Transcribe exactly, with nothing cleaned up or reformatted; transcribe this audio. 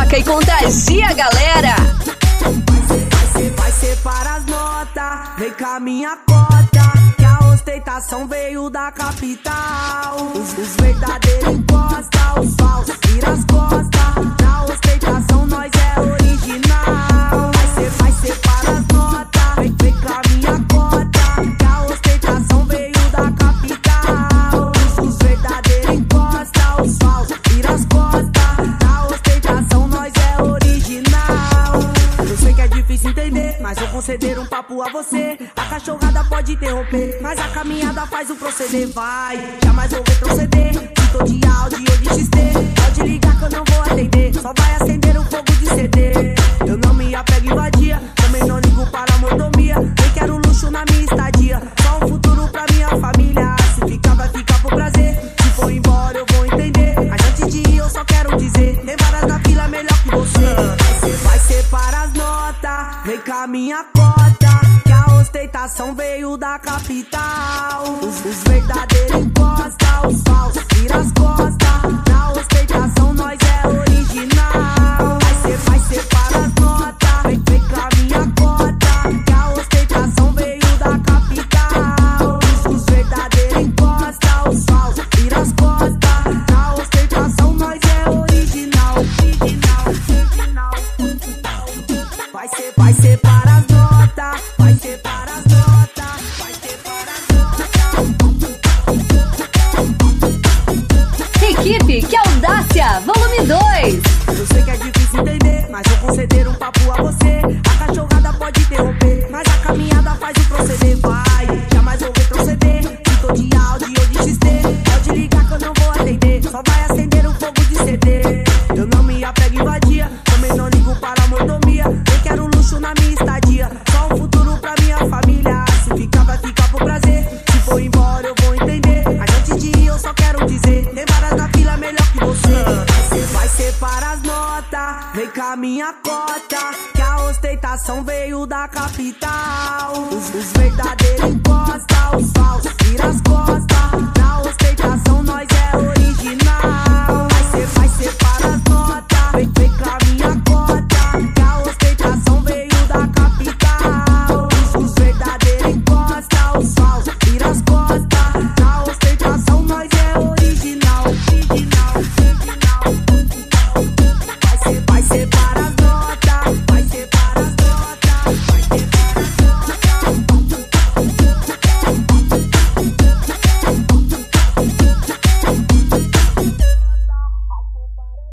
marca e contagia a galera. Vai ser, vai ser, vai ser para as notas, vem com a minha cota, que a ostentação veio da capital. Os, os verdadeiros encosta, os falsos vira as costas. Na ostentação nós é original. Vai ser, vai ser para as notas, vem, vem com a minha cota, que a ostentação veio da capital. Os, os verdadeiros encosta, os falsos vira as costas. Na ostentação nós é original. Eu sei que é difícil entender, mas vou conceder um papo a você. A cachorrada pode interromper, mas a caminhada faz o proceder. Vai, jamais vou retroceder. Se tô de áudio ou de X T, pode ligar que eu não vou atender. Só vai acender um fogo de C D. Eu não me apego em vadia, também não ligo para a mordomia. Nem quero luxo na minha estadia, só um futuro pra minha família. Se ficar vai ficar por prazer, se for embora eu vou entender. Mas antes de ir eu só quero dizer, tem varas na fila melhor que você. Vai ser, vai ser para as notas, vem com a minha cota, que a ostentação veio da capital. Os, os verdadeiros encosta, os falsos vira as costas. Na ostentação nós é original. Vai ser, vai ser para as notas, vem, vem com a minha cota, que a ostentação veio da capital. Os, os verdadeiros encosta, os falsos vira as costas. Na ostentação nós é original, original, original. Vai ser, vai ser para as notas, vai ser para as notas, vai ser para as notas. Equipe Que Audácia, volume dois. Eu sei que é difícil entender, mas vou conceder um papo a você. A cachorrada pode interromper, mas a caminhada faz o proceder. Vai, jamais vou retroceder. Se tô de áudio ou de X T, pode ligar que eu não vou atender. Só vai acender um fogo de C D. Eu não me apego em vadia, também não ligo para a mordomia. Nem quero luxo na minha estadia, só um futuro pra minha família. Se ficar vai ficar por prazer, se for embora eu vou entender. Mas antes de ir eu só quero dizer, tem varas na fila melhor que você. Vai ser, vai ser para as notas, vem com a minha cota, que a ostentação veio da capital. Os, os verdadeiros encosta, os falsos vira as costas.